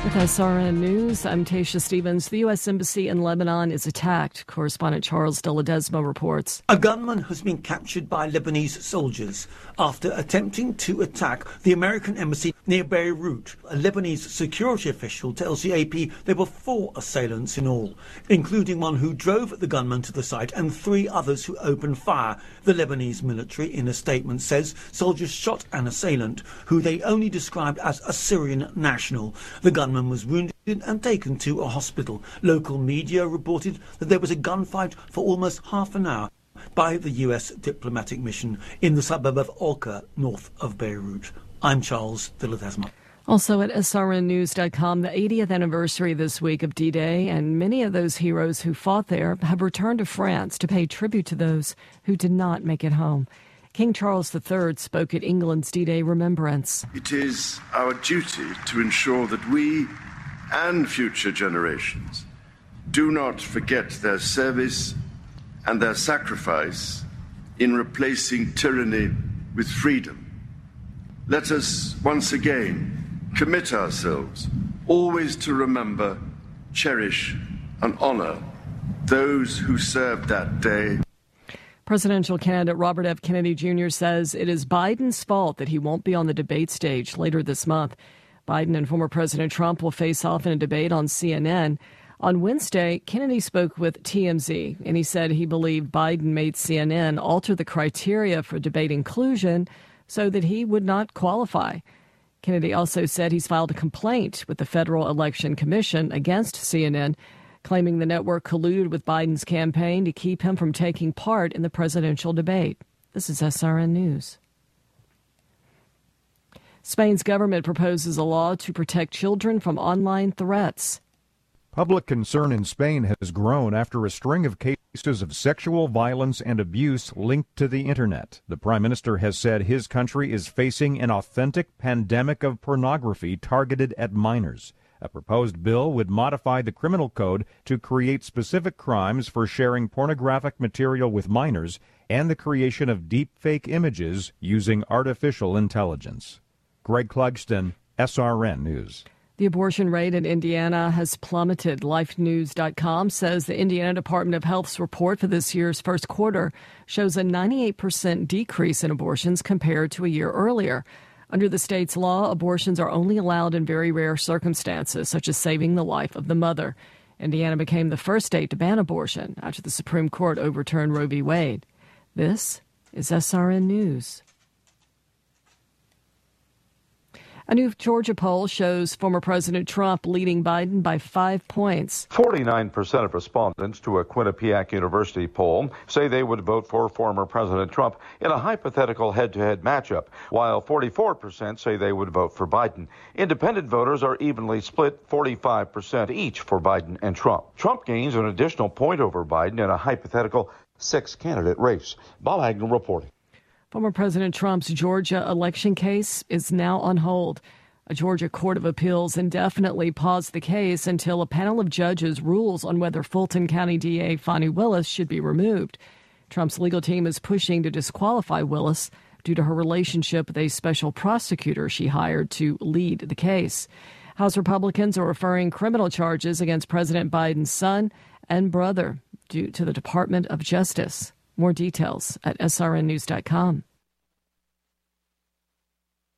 With SRN News, I'm Tasha Stevens. The U.S. Embassy in Lebanon is attacked. Correspondent Charles de Ledesma reports. A gunman has been captured by Lebanese soldiers after attempting to attack the American embassy near Beirut. A Lebanese security official tells the AP there were 4 assailants in all, including one who drove the gunman to the site and 3 others who opened fire. The Lebanese military, in a statement, says soldiers shot an assailant, who they only described as a Syrian national. The gunman was wounded and taken to a hospital. Local media reported that there was a gunfight for almost half an hour by the US diplomatic mission in the suburb of Olka, north of Beirut. I'm Charles de Ledesma. Also at srnnews.com, the 80th anniversary this week of D-Day, and many of those heroes who fought there have returned to France to pay tribute to those who did not make it home. King Charles III spoke at England's D-Day remembrance. It is our duty to ensure that we and future generations do not forget their service and their sacrifice in replacing tyranny with freedom. Let us once again commit ourselves always to remember, cherish, and honor those who served that day. Presidential candidate Robert F. Kennedy Jr. says it is Biden's fault that he won't be on the debate stage later this month. Biden and former President Trump will face off in a debate on CNN. On Wednesday, Kennedy spoke with TMZ, and he said he believed Biden made CNN alter the criteria for debate inclusion so that he would not qualify. Kennedy also said he's filed a complaint with the Federal Election Commission against CNN, claiming the network colluded with Biden's campaign to keep him from taking part in the presidential debate. This is SRN News. Spain's government proposes a law to protect children from online threats. Public concern in Spain has grown after a string of cases of sexual violence and abuse linked to the internet. The Prime Minister has said his country is facing an authentic pandemic of pornography targeted at minors. A proposed bill would modify the criminal code to create specific crimes for sharing pornographic material with minors and the creation of deep-fake images using artificial intelligence. Greg Clugston, SRN News. The abortion rate in Indiana has plummeted. LifeNews.com says the Indiana Department of Health's report for this year's first quarter shows a 98% decrease in abortions compared to a year earlier. Under the state's law, abortions are only allowed in very rare circumstances, such as saving the life of the mother. Indiana became the first state to ban abortion after the Supreme Court overturned Roe v. Wade. This is SRN News. A new Georgia poll shows former President Trump leading Biden by 5 points. 49% of respondents to a Quinnipiac University poll say they would vote for former President Trump in a hypothetical head-to-head matchup, while 44% say they would vote for Biden. Independent voters are evenly split, 45% each for Biden and Trump. Trump gains an additional point over Biden in a hypothetical 6-candidate race. Bob Agnew reporting. Former President Trump's Georgia election case is now on hold. A Georgia Court of Appeals indefinitely paused the case until a panel of judges rules on whether Fulton County DA Fani Willis should be removed. Trump's legal team is pushing to disqualify Willis due to her relationship with a special prosecutor she hired to lead the case. House Republicans are referring criminal charges against President Biden's son and brother due to the Department of Justice. More details at srnnews.com.